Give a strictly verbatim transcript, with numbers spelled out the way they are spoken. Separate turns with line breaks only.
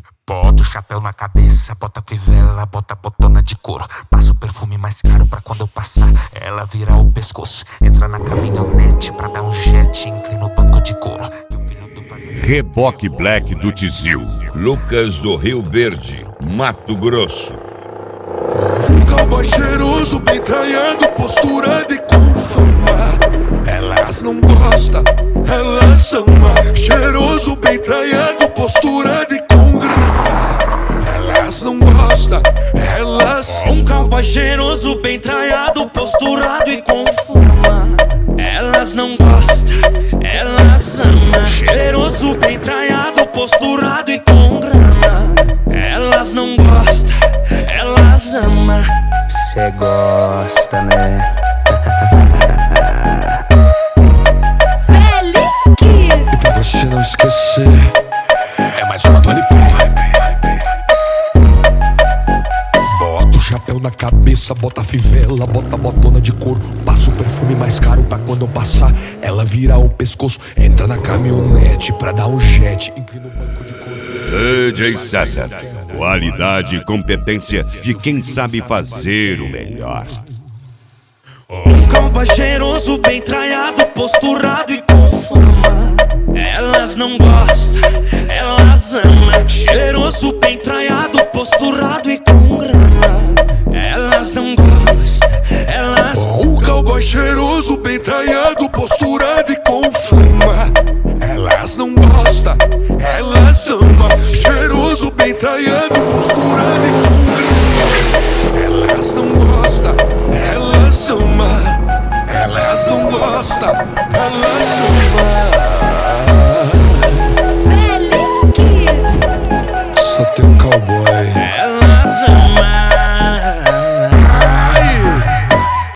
Bota o chapéu na cabeça, bota a fivela, bota a botona de couro. Passa o perfume mais caro pra quando eu passar ela virar o pescoço. Entra na caminhonete pra dar um jet, inclina o banco de couro.
Reboque Black do Tizil, Lucas do Rio Verde, Mato Grosso.
Um cowboy cheiroso, bem traiado, posturado e com fama. Elas não gostam, elas amam. Cheiroso, bem traiado, posturado e com grana. Elas não gostam, elas...
Um cowboy cheiroso, bem traiado, posturado e com fama. Elas não gostam, elas amam. Cheiroso, bem traiado, posturado e com grana. Elas não gostam, elas amam.
Cê gosta, né?
E pra você não esquecer, é mais uma do L P. Bota o chapéu na cabeça, bota a fivela, bota a botona de couro. Passa o perfume mais caro pra quando eu passar ela virar o pescoço. Entra na caminhonete pra dar um jet, inclina o banco de couro.
D J César, qualidade e competência de quem sabe fazer o melhor.
Um cowboy cheiroso, bem traiado, posturado e com fama. Elas não gostam, elas amam. Cheiroso, bem traiado, posturado e com grana. Elas não gostam, elas...
Um cowboy cheiroso, bem traiado, posturado e com fama. Elas não gostam, elas amam. Cheiroso, bem traiado, posturado e com grana. Elas não gostam, elas amam. Elas não gostam, elas amam.